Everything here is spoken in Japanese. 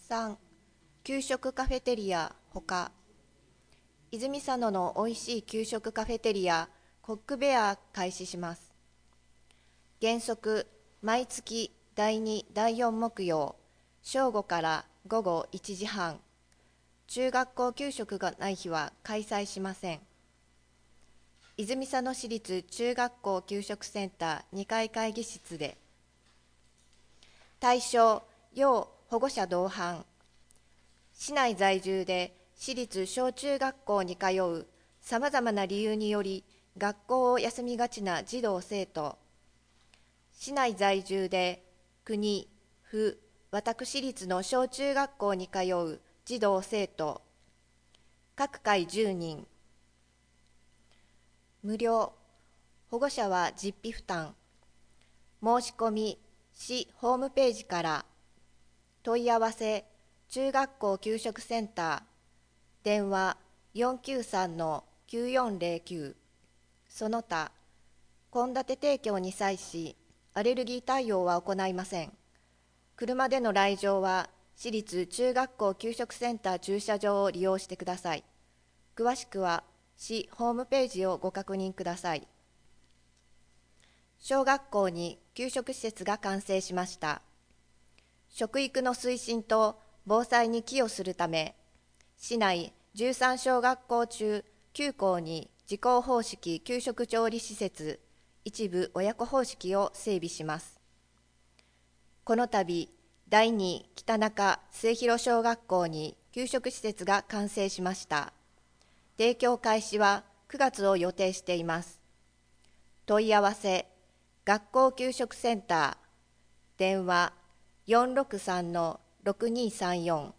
3、給食カフェテリアほか。泉佐野のおいしい給食カフェテリアコックベア開始します。原則、毎月第2、第4木曜、正午から午後1時半。中学校給食がない日は開催しません。泉佐野市立中学校給食センター2階会議室で。対象、要保護者同伴。市内在住で私立小中学校に通うさまざまな理由により学校を休みがちな児童生徒。市内在住で国、府、私立の小中学校に通う児童生徒。各回10人。無料。保護者は実費負担。申し込み、市ホームページから。問い合わせ、中学校給食センター。電話493-9409。その他、献立提供に際し、アレルギー対応は行いません。車での来場は、市立中学校給食センター駐車場を利用してください。詳しくは、市ホームページをご確認ください。小学校に給食施設が完成しました。食育の推進と防災に寄与するため、市内13小学校中9校に自校方式給食調理施設、一部親子方式を整備します。この度、第2北中末広小学校に給食施設が完成しました。提供開始は9月を予定しています。問い合わせ、学校給食センター、電話463-6234